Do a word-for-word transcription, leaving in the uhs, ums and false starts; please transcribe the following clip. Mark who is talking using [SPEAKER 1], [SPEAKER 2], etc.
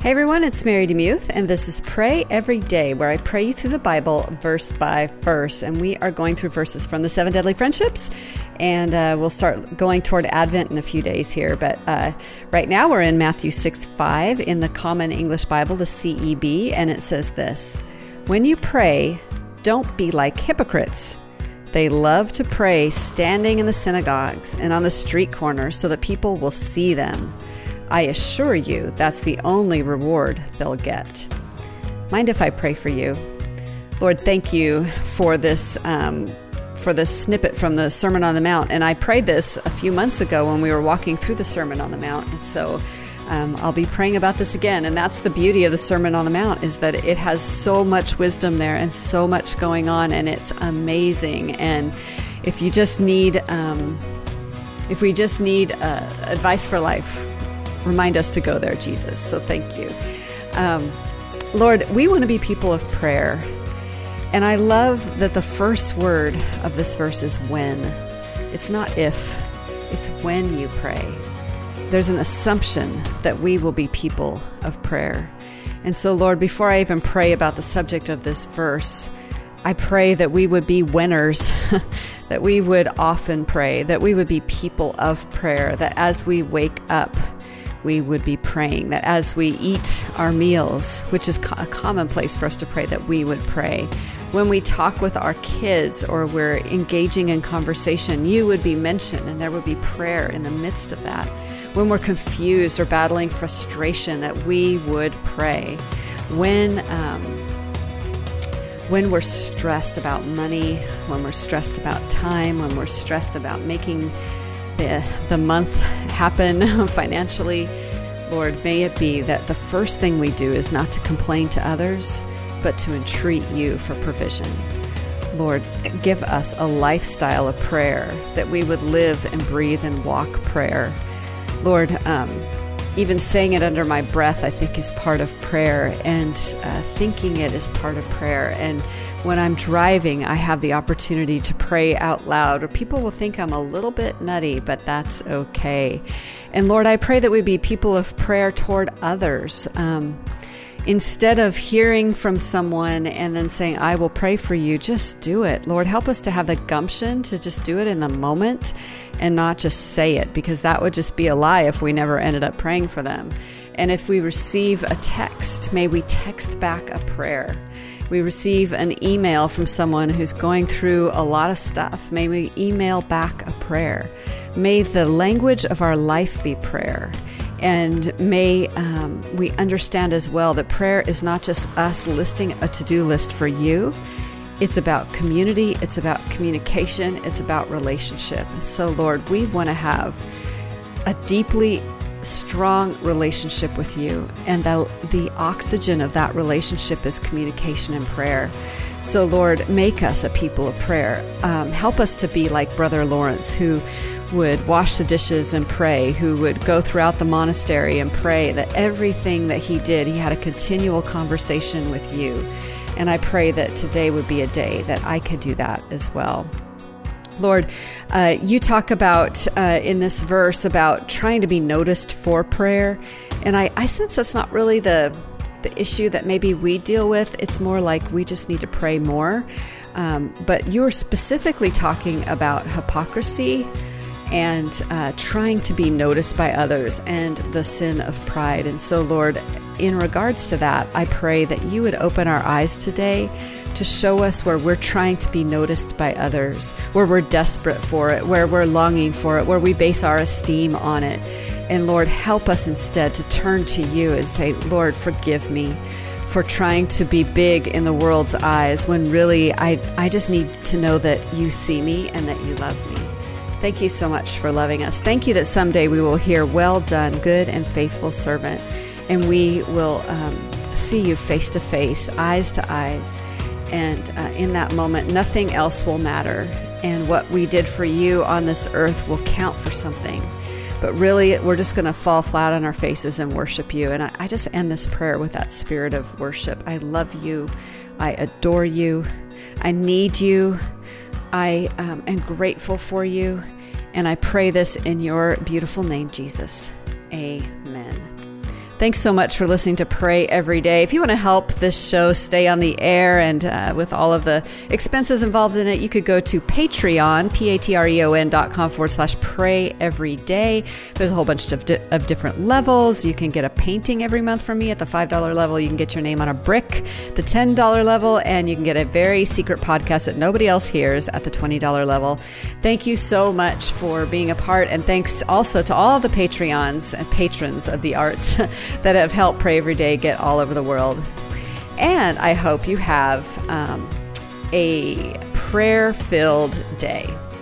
[SPEAKER 1] Hey everyone, it's Mary DeMuth, and this is Pray Every Day, where I pray you through the Bible verse by verse. And we are going through verses from the Seven Deadly Friendships, and uh, we'll start going toward Advent in a few days here. But uh, right now we're in Matthew six five in the Common English Bible, the C E B, and it says this: "When you pray, don't be like hypocrites. They love to pray standing in the synagogues and on the street corners so that people will see them. I assure you that's the only reward they'll get." Mind if I pray for you? Lord, thank you for this um, for this snippet from the Sermon on the Mount. And I prayed this a few months ago when we were walking through the Sermon on the Mount. And so um, I'll be praying about this again. And that's the beauty of the Sermon on the Mount, is that it has so much wisdom there and so much going on, and it's amazing. And if you just need, um, if we just need uh, advice for life, remind us to go there, Jesus. So thank you. Um, Lord, we want to be people of prayer. And I love that the first word of this verse is when. It's not if, it's when you pray. There's an assumption that we will be people of prayer. And so, Lord, before I even pray about the subject of this verse, I pray that we would be winners, that we would often pray, that we would be people of prayer, that as we wake up, we would be praying, that as we eat our meals, which is a commonplace for us to pray, that we would pray. When we talk with our kids or we're engaging in conversation, you would be mentioned, and there would be prayer in the midst of that. When we're confused or battling frustration, that we would pray. When um, when we're stressed about money, when we're stressed about time, when we're stressed about making the, the month happen financially, Lord, may it be that the first thing we do is not to complain to others, but to entreat you for provision. Lord, give us a lifestyle of prayer, that we would live and breathe and walk prayer. Lord, um, even saying it under my breath, I think, is part of prayer, and uh, thinking it is part of prayer. And when I'm driving, I have the opportunity to pray out loud, or people will think I'm a little bit nutty, but that's okay. And Lord, I pray that we be people of prayer toward others. Um, instead of hearing from someone and then saying, I will pray for you, just do it. Lord, help us to have the gumption to just do it in the moment and not just say it, because that would just be a lie if we never ended up praying for them. And if we receive a text, may we text back a prayer. We receive an email from someone who's going through a lot of stuff. May we email back a prayer. May the language of our life be prayer. And may um, we understand as well that prayer is not just us listing a to-do list for you. It's about community. It's about communication. It's about relationship. And so, Lord, we want to have a deeply strong relationship with you, and the, the oxygen of that relationship is communication and prayer. So Lord, make us a people of prayer. Um, help us to be like Brother Lawrence, who would wash the dishes and pray, who would go throughout the monastery and pray, that everything that he did, he had a continual conversation with you. And I pray that today would be a day that I could do that as well. Lord, uh, you talk about uh, in this verse about trying to be noticed for prayer. And I, I sense that's not really the, the issue that maybe we deal with. It's more like we just need to pray more. Um, but you're specifically talking about hypocrisy and uh, trying to be noticed by others and the sin of pride. And so, Lord, in regards to that, I pray that you would open our eyes today to show us where we're trying to be noticed by others, where we're desperate for it, where we're longing for it, where we base our esteem on it. And Lord, help us instead to turn to you and say, Lord, forgive me for trying to be big in the world's eyes, when really I, I just need to know that you see me and that you love me. Thank you so much for loving us. Thank you that someday we will hear, well done, good and faithful servant. And we will um, see you face to face, eyes to eyes. And uh, in that moment, nothing else will matter. And what we did for you on this earth will count for something. But really, we're just going to fall flat on our faces and worship you. And I, I just end this prayer with that spirit of worship. I love you. I adore you. I need you. I um, am grateful for you. And I pray this in your beautiful name, Jesus. Amen. Thanks so much for listening to Pray Every Day. If you want to help this show stay on the air and uh, with all of the expenses involved in it, you could go to Patreon, P-A-T-R-E-O-N dot com forward slash pray every day. There's a whole bunch of, di- of different levels. You can get a painting every month from me at the five dollars level. You can get your name on a brick, the ten dollars level, and you can get a very secret podcast that nobody else hears at the twenty dollars level. Thank you so much for being a part, and thanks also to all the Patreons and patrons of the arts that have helped Pray Every Day get all over the world. And I hope you have um, a prayer-filled day.